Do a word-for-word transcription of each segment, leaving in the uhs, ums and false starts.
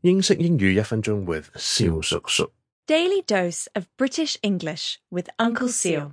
英式英語一分鐘 with 蕭叔叔。 Daily dose of British English with Uncle Seal.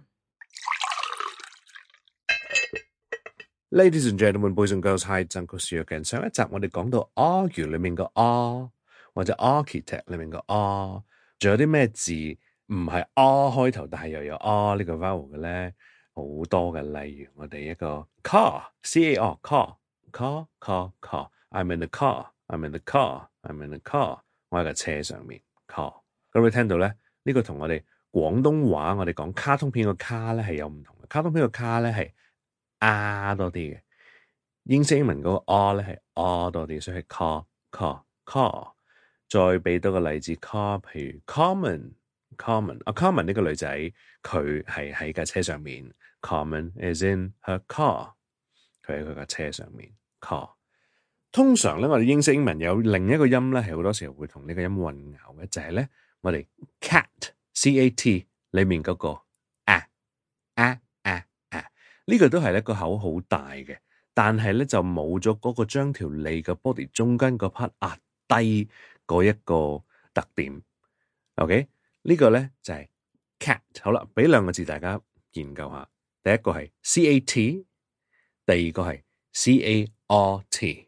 Ladies and gentlemen, boys and girls, hi, it's Uncle Seal again. 上一集我哋講到 argue 裏面個 r 或者 architect 裏面個 r， 仲有啲咩字唔係 r 開頭但係又有 r 呢個 vowel 嘅咧？好多嘅，例如我哋一個 car C A R car car car car I'm in the car I'm in the car I'm in the car 我喺架車上面 car。咁你聽到咧呢、這個同我哋廣東話我哋講卡通片個卡咧係有唔同嘅，卡通片個卡咧係 R 多啲嘅，英式英文嗰個 R 咧係 R 多啲，所以係 car car car。再俾多個例子 car， 譬如 Carmen Carmen 啊 Carmen 呢個女仔佢係喺架車上面 Carmen is in her car， 佢喺佢架車上面 car。通常咧我哋英式英文有另一個音咧係好多時候會同呢個音混淆嘅，就係、是、咧我哋 cat C A T 裏面嗰個啊啊啊啊呢個都係一個口好大嘅，但係咧就冇咗嗰個將條脷嘅 body 中間嗰 part 壓低嗰一個特點。OK 呢個咧就係、是、cat。好啦，俾兩個字大家研究下，第一個係 C A T， 第二個係 C A R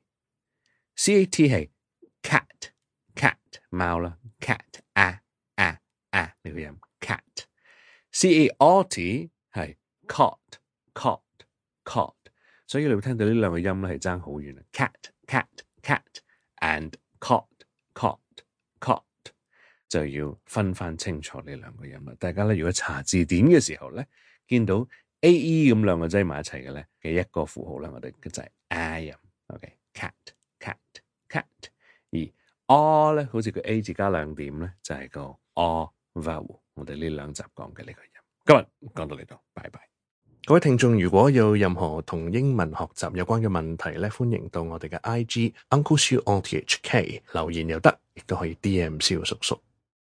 T。C A T 係 cat cat 貓啦 cat 啊啊啊呢個音 cat。C A R T 係 caught caught caught， 所以你會聽到呢兩個音咧係爭好遠 cat cat cat and caught caught caught， 就要分翻清楚呢兩個音啦。大家咧如果查字典嘅時候咧見到 A E 咁兩個擠埋一齊嘅咧嘅一個符號咧，我哋就係 I 音 OK cat cat cat， 而 R 咧好似個 A 字加兩點咧就係、是、個 R vowel。我哋呢兩集講嘅呢個音今日講到呢度，拜拜。各位聽眾如果有任何同英文學習有關嘅問題咧，歡迎到我哋嘅 I G Uncle Siu on T H K 留言又得，亦都可以 D M 蕭叔叔。